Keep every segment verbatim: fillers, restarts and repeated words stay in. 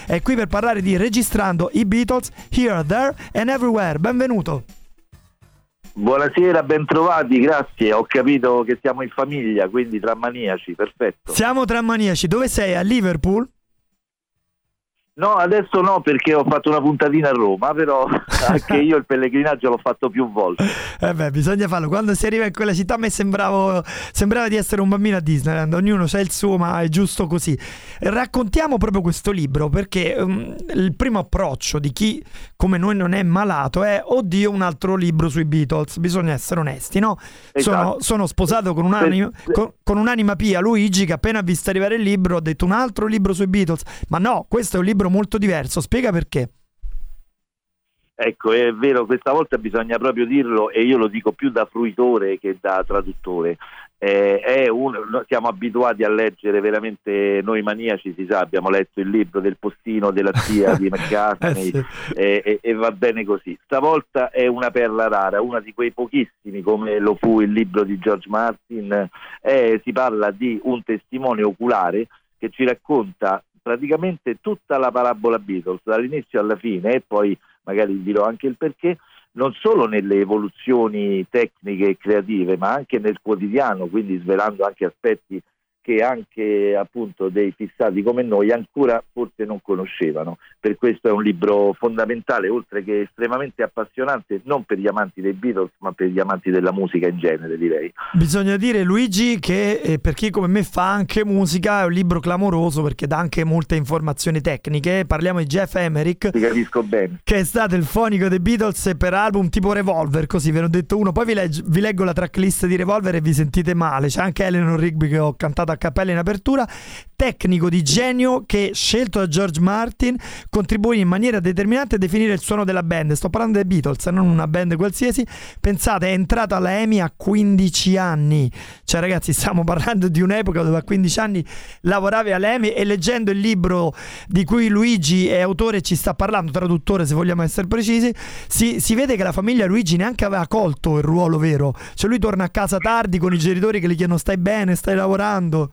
è qui per parlare di Registrando i Beatles, Here, There and Everywhere. Benvenuto. Buonasera, bentrovati, grazie. Ho capito che siamo in famiglia, quindi tra maniaci, perfetto. Siamo tra maniaci. Dove sei? A Liverpool? No, adesso no, perché ho fatto una puntatina a Roma, però anche io il pellegrinaggio l'ho fatto più volte. Eh beh, bisogna farlo. Quando si arriva in quella città a me sembravo, sembrava di essere un bambino a Disneyland. Ognuno c'ha il suo, ma è giusto così. Raccontiamo proprio questo libro, perché um, il primo approccio di chi come noi non è malato è: oddio, un altro libro sui Beatles. Bisogna essere onesti, no? Esatto. Sono, sono sposato con un'anima, con, con un'anima pia, Luigi, che appena ha visto arrivare il libro ha detto: un altro libro sui Beatles. Ma no, questo è un libro molto diverso. Spiega perché. Ecco, è vero, questa volta bisogna proprio dirlo, e io lo dico più da fruitore che da traduttore. Eh, è un, siamo abituati a leggere veramente, noi maniaci, si sa, abbiamo letto il libro del postino della zia di McCartney, eh sì. e, e, e va bene così. Stavolta è una perla rara, una di quei pochissimi, come lo fu il libro di George Martin. Eh, si parla di un testimone oculare che ci racconta praticamente tutta la parabola Beatles dall'inizio alla fine, e poi magari dirò anche il perché, non solo nelle evoluzioni tecniche e creative, ma anche nel quotidiano, quindi svelando anche aspetti che anche appunto dei fissati come noi ancora forse non conoscevano. Per questo è un libro fondamentale, oltre che estremamente appassionante, non per gli amanti dei Beatles, ma per gli amanti della musica in genere, direi. Bisogna dire, Luigi, che eh, per chi come me fa anche musica è un libro clamoroso, perché dà anche molte informazioni tecniche. Parliamo di Geoff Emerick, ti capisco bene, che è stato il fonico dei Beatles per album tipo Revolver, così ve ne ho detto uno, poi vi, leggo, vi leggo la tracklist di Revolver e vi sentite male. C'è anche Eleanor Rigby che ho cantato a cappella in apertura. Tecnico di genio che, scelto da George Martin, contribuì in maniera determinante a definire il suono della band. Sto parlando dei Beatles, non una band qualsiasi. Pensate, è entrato alla EMI a quindici anni. Cioè ragazzi, stiamo parlando di un'epoca dove a quindici anni lavoravi alla EMI, e leggendo il libro di cui Luigi è autore e ci sta parlando, traduttore se vogliamo essere precisi, si, si vede che la famiglia Luigi neanche aveva colto il ruolo vero. Cioè lui torna a casa tardi con i genitori che gli chiedono: stai bene, stai lavorando?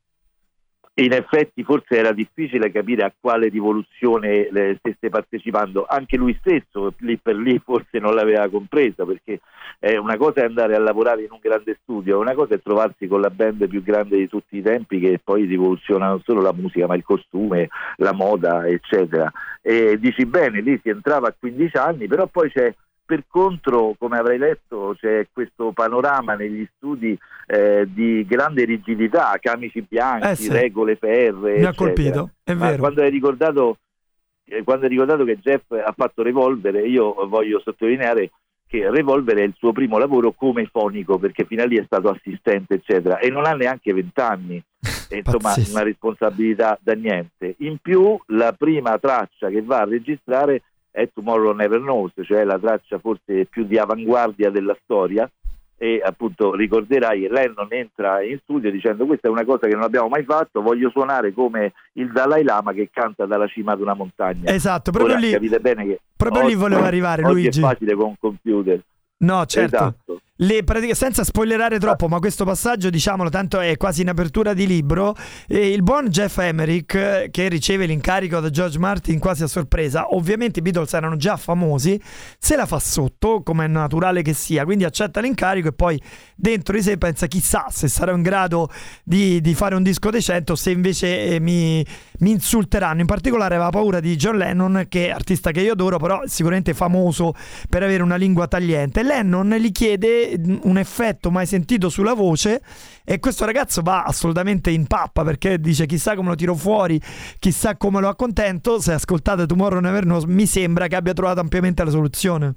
In effetti forse era difficile capire a quale rivoluzione stesse partecipando, anche lui stesso lì per lì forse non l'aveva compresa, perché eh, una cosa è andare a lavorare in un grande studio, una cosa è trovarsi con la band più grande di tutti i tempi, che poi rivoluziona non solo la musica ma il costume, la moda eccetera. E dici bene, lì si entrava a quindici anni, però poi c'è, per contro, come avrai letto, c'è questo panorama negli studi eh, di grande rigidità, camici bianchi, eh sì. regole ferree. Mi ha eccetera. colpito, è Ma vero. quando hai ricordato, eh, quando hai ricordato che Geoff ha fatto Revolver, io voglio sottolineare che Revolver è il suo primo lavoro come fonico, perché fino a lì è stato assistente eccetera, e non ha neanche vent'anni. Insomma, una responsabilità da niente. In più, la prima traccia che va a registrare è Tomorrow Never Knows, cioè la traccia forse più di avanguardia della storia, e appunto ricorderai, Lennon entra in studio dicendo: questa è una cosa che non abbiamo mai fatto, voglio suonare come il Dalai Lama che canta dalla cima di una montagna. Esatto, proprio Ora, lì, capite bene che proprio oggi, lì volevo arrivare, oggi Luigi. è facile con un computer. No, certo. Esatto. Le pratic- senza spoilerare troppo, ma questo passaggio, diciamolo, tanto è quasi in apertura di libro, e il buon Geoff Emerick, eh, che riceve l'incarico da George Martin quasi a sorpresa, ovviamente i Beatles erano già famosi, se la fa sotto, come è naturale che sia, quindi accetta l'incarico e poi dentro di sé pensa: chissà se sarò in grado di, di fare un disco decente, o se invece eh, mi, mi insulteranno. In particolare aveva paura di John Lennon, che è artista che io adoro, però sicuramente famoso per avere una lingua tagliente. Lennon gli chiede un effetto mai sentito sulla voce, e questo ragazzo va assolutamente in pappa, perché dice: chissà come lo tiro fuori, chissà come lo accontento. Se ascoltate Tomorrow Never Knows, mi sembra che abbia trovato ampiamente la soluzione.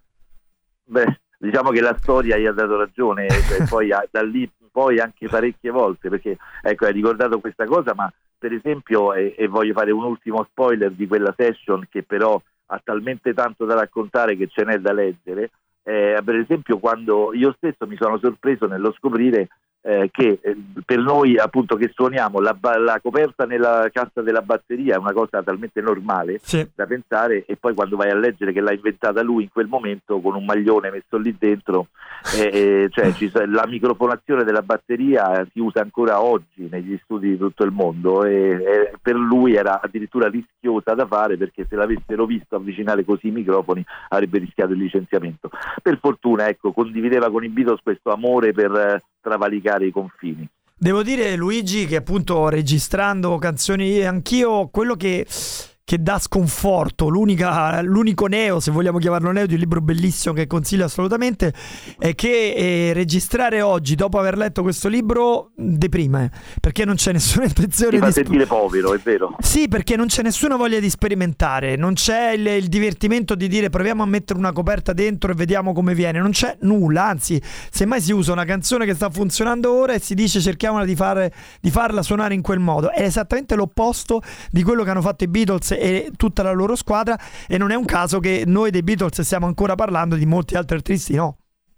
Beh, diciamo che la storia gli ha dato ragione, e poi da lì poi anche parecchie volte, perché ecco, hai ricordato questa cosa, ma per esempio, e, e voglio fare un ultimo spoiler di quella session, che però ha talmente tanto da raccontare che ce n'è da leggere. Eh, per esempio, quando io stesso mi sono sorpreso nello scoprire Eh, che eh, per noi appunto che suoniamo la, la coperta nella cassa della batteria è una cosa talmente normale, sì, da pensare, e poi quando vai a leggere che l'ha inventata lui in quel momento con un maglione messo lì dentro, eh, eh, cioè ci, la microfonazione della batteria si usa ancora oggi negli studi di tutto il mondo, e, e per lui era addirittura rischiosa da fare, perché se l'avessero visto avvicinare così i microfoni avrebbe rischiato il licenziamento. Per fortuna, ecco, condivideva con i Beatles questo amore per eh, travalicare i confini. Devo dire, Luigi, che appunto registrando canzoni, anch'io quello che che dà sconforto, l'unica, l'unico neo, se vogliamo chiamarlo neo, di un libro bellissimo che consiglio assolutamente, è che eh, registrare oggi, dopo aver letto questo libro, deprime, perché non c'è nessuna intenzione di fa di sentire sp- povero, è vero. Sì, perché non c'è nessuna voglia di sperimentare, non c'è il, il divertimento di dire proviamo a mettere una coperta dentro e vediamo come viene, non c'è nulla, anzi, semmai si usa una canzone che sta funzionando ora e si dice cerchiamola di, fare, di farla suonare in quel modo. È esattamente l'opposto di quello che hanno fatto i Beatles e tutta la loro squadra, e non è un caso che noi dei Beatles stiamo ancora parlando, di molti altri artisti no.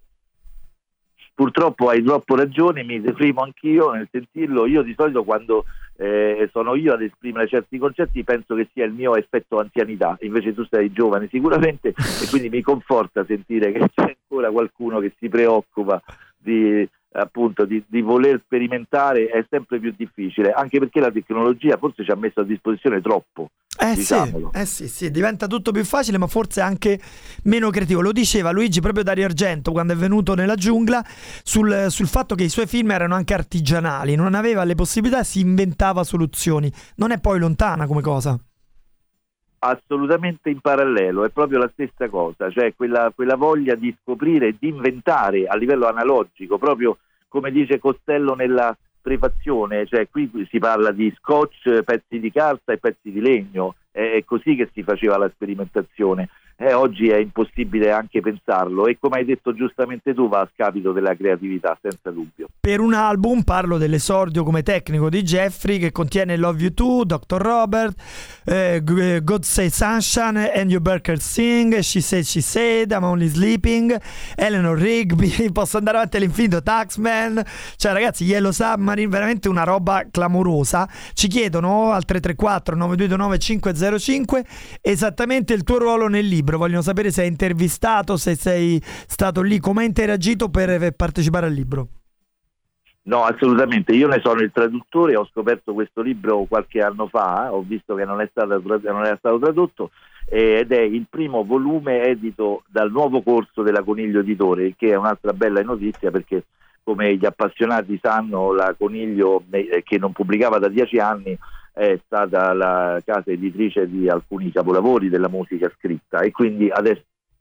Purtroppo hai troppo ragione, mi deprimo anch'io nel sentirlo. Io di solito quando eh, sono io ad esprimere certi concetti penso che sia il mio effetto anzianità, invece tu sei giovane sicuramente e quindi mi conforta sentire che c'è ancora qualcuno che si preoccupa di appunto di, di voler sperimentare. È sempre più difficile, anche perché la tecnologia forse ci ha messo a disposizione troppo. Eh sì, eh sì, sì, diventa tutto più facile, ma forse anche meno creativo. Lo diceva Luigi proprio Dario Argento quando è venuto nella giungla sul, sul fatto che i suoi film erano anche artigianali, non aveva le possibilità, si inventava soluzioni. Non è poi lontana come cosa. Assolutamente in parallelo, è proprio la stessa cosa, cioè quella, quella voglia di scoprire e di inventare a livello analogico, proprio come dice Costello nella prefazione, cioè qui si parla di scotch, pezzi di carta e pezzi di legno, è così che si faceva la sperimentazione. Eh, oggi è impossibile anche pensarlo, e come hai detto giustamente tu va a scapito della creatività, senza dubbio. Per un album parlo dell'esordio come tecnico di Jeffrey, che contiene Love You Too, doctor Robert, eh, God Say Sunshine, Andrew Barker Sing, She Said She Said, I'm Only Sleeping, Eleanor Rigby, posso andare avanti all'infinito, Taxman, cioè ragazzi, Yellow Submarine, veramente una roba clamorosa. Ci chiedono al tre tre quattro nove due due nove cinque zero cinque esattamente il tuo ruolo nel libro. Vogliono sapere se hai intervistato, se sei stato lì, come hai interagito per partecipare al libro. No, assolutamente, io ne sono il traduttore, ho scoperto questo libro qualche anno fa, ho visto che non è stato, non era stato tradotto, ed è il primo volume edito dal nuovo corso della Coniglio Editore, che è un'altra bella notizia, perché come gli appassionati sanno, la Coniglio, che non pubblicava da dieci anni, è stata la casa editrice di alcuni capolavori della musica scritta, e quindi adesso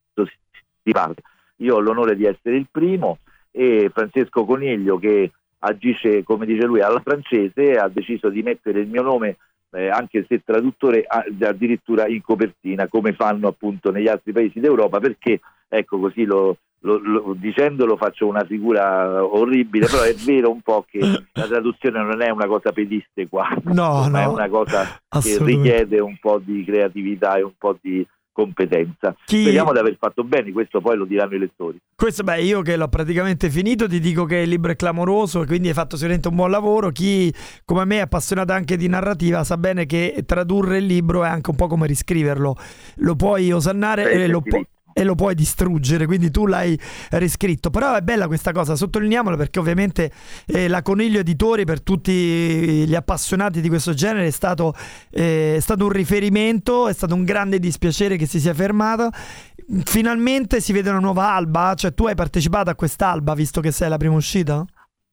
si parla. Io ho l'onore di essere il primo, e Francesco Coniglio, che agisce, come dice lui, alla francese, ha deciso di mettere il mio nome, eh, anche se traduttore, addirittura in copertina, come fanno appunto negli altri paesi d'Europa, perché ecco, così lo Lo, lo, dicendolo faccio una figura orribile, però è vero un po' che la traduzione non è una cosa pedissequa, no, ma no, è una cosa che richiede un po' di creatività e un po' di competenza. Chi... Speriamo di aver fatto bene, questo poi lo diranno i lettori. Questo, beh, io che l'ho praticamente finito ti dico che il libro è clamoroso, quindi hai fatto sicuramente un buon lavoro. Chi come me è appassionato anche di narrativa sa bene che tradurre il libro è anche un po' come riscriverlo, lo puoi osannare e lo puoi e lo puoi distruggere, quindi tu l'hai riscritto. Però è bella questa cosa, sottolineiamola, perché ovviamente eh, la Coniglio Editori per tutti gli appassionati di questo genere è stato, eh, è stato un riferimento, è stato un grande dispiacere che si sia fermato. Finalmente si vede una nuova alba, cioè tu hai partecipato a quest'alba visto che sei la prima uscita?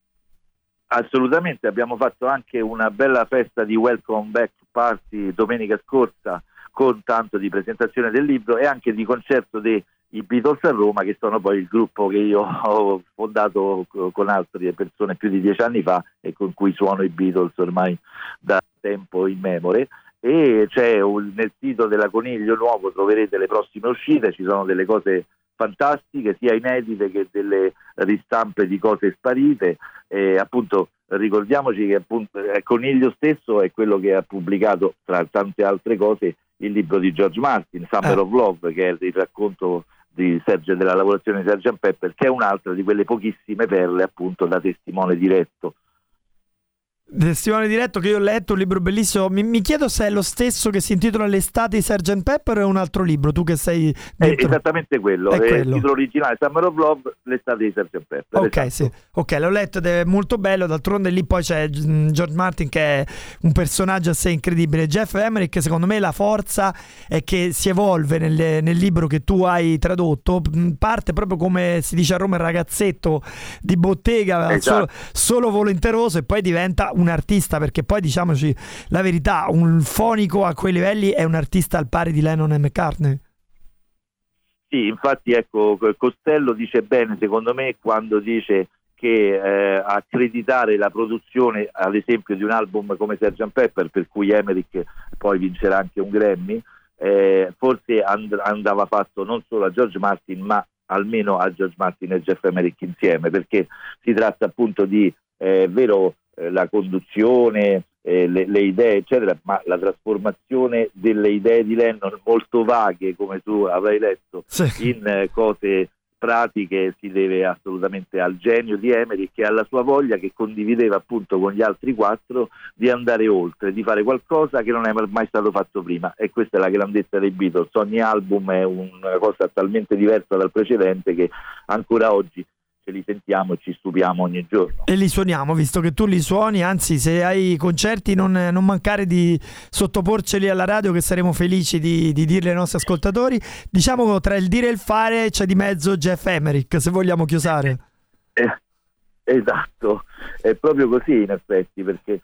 Assolutamente, abbiamo fatto anche una bella festa di welcome back party domenica scorsa, con tanto di presentazione del libro e anche di concerto dei Beatles a Roma, che sono poi il gruppo che io ho fondato con altre persone più di dieci anni fa e con cui suono i Beatles ormai da tempo immemore. E c'è un, nel sito della Coniglio Nuovo troverete le prossime uscite, ci sono delle cose fantastiche, sia inedite che delle ristampe di cose sparite, e appunto ricordiamoci che appunto Coniglio stesso è quello che ha pubblicato, tra tante altre cose, il libro di George Martin, Summer eh. of Love, che è il racconto di Serge, della lavorazione di sergeant Pepper, che è un'altra di quelle pochissime perle appunto da testimone diretto. Testimone diretto che io ho letto, un libro bellissimo. Mi, mi chiedo se è lo stesso che si intitola L'estate di sergeant Pepper o è un altro libro, tu che sei dentro... È esattamente quello, è, è quello. Il titolo originale Summer of Love, L'estate di sergeant Pepper. Ok, esatto. sì, ok, l'ho letto ed è molto bello. D'altronde lì poi c'è George Martin che è un personaggio a sé incredibile. Jeff Emerick, secondo me la forza è che si evolve nel, nel libro che tu hai tradotto, parte proprio come si dice a Roma il ragazzetto di bottega, esatto. solo, solo volenteroso, e poi diventa un artista, perché poi diciamoci la verità, un fonico a quei livelli è un artista al pari di Lennon e McCartney. Sì, infatti ecco, Costello dice bene secondo me quando dice che eh, accreditare la produzione ad esempio di un album come sergeant Pepper, per cui Emerick poi vincerà anche un Grammy, eh, forse and- andava fatto non solo a George Martin ma almeno a George Martin e Jeff Emerick insieme, perché si tratta appunto di eh, vero la conduzione, eh, le, le idee eccetera, ma la trasformazione delle idee di Lennon molto vaghe, come tu avrai letto, sì. in eh, cose pratiche si deve assolutamente al genio di Emerick e alla sua voglia, che condivideva appunto con gli altri quattro, di andare oltre, di fare qualcosa che non è mai stato fatto prima, e questa è la grandezza dei Beatles. Ogni album è una cosa talmente diversa dal precedente che ancora oggi li sentiamo e ci stupiamo ogni giorno. E li suoniamo, visto che tu li suoni, anzi se hai concerti non, non mancare di sottoporceli alla radio, che saremo felici di, di dirli ai nostri ascoltatori. Diciamo tra il dire e il fare c'è di mezzo Jeff Emerick, se vogliamo chiosare. Eh, esatto, è proprio così in effetti, perché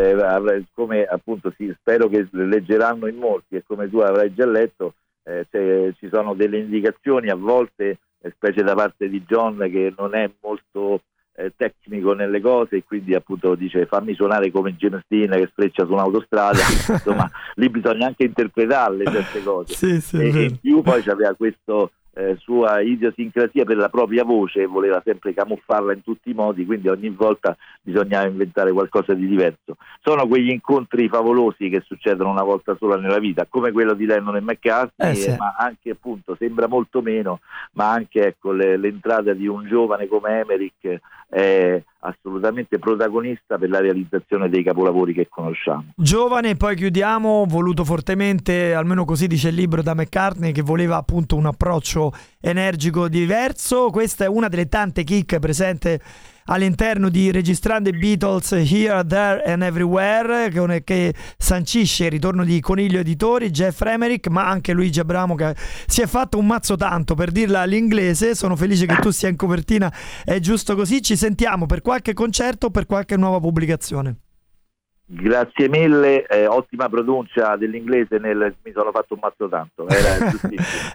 eh, come appunto sì, spero che leggeranno in molti, e come tu avrai già letto, eh, ci sono delle indicazioni a volte, specie da parte di John, che non è molto eh, tecnico nelle cose, e quindi appunto dice fammi suonare come James Dean che sfreccia su un'autostrada. Insomma, lì bisogna anche interpretarle certe cose. Sì, sì, e, e in più poi c'aveva questo eh, sua idiosincrasia per la propria voce, e voleva sempre camuffarla in tutti i modi, quindi ogni volta bisognava inventare qualcosa di diverso. Sono quegli incontri favolosi che succedono una volta sola nella vita, come quello di Lennon e McCartney, eh sì. eh, ma anche appunto sembra molto meno, ma anche ecco le, l'entrata di un giovane come Emerick è assolutamente protagonista per la realizzazione dei capolavori che conosciamo. Giovane, poi chiudiamo, voluto fortemente, almeno così dice il libro, da McCartney, che voleva appunto un approccio energico diverso. Questa è una delle tante chicche presente all'interno di Registrando i Beatles Here, There and Everywhere, che, che sancisce il ritorno di Coniglio Editori, Jeff Emerick, ma anche Luigi Abramo, che si è fatto un mazzo tanto per dirla all'inglese. Sono felice che tu sia in copertina, è giusto così. Ci sentiamo per qualche concerto, per qualche nuova pubblicazione. Grazie mille, eh, ottima pronuncia dell'inglese nel mi sono fatto un mazzo tanto, era giustissimo.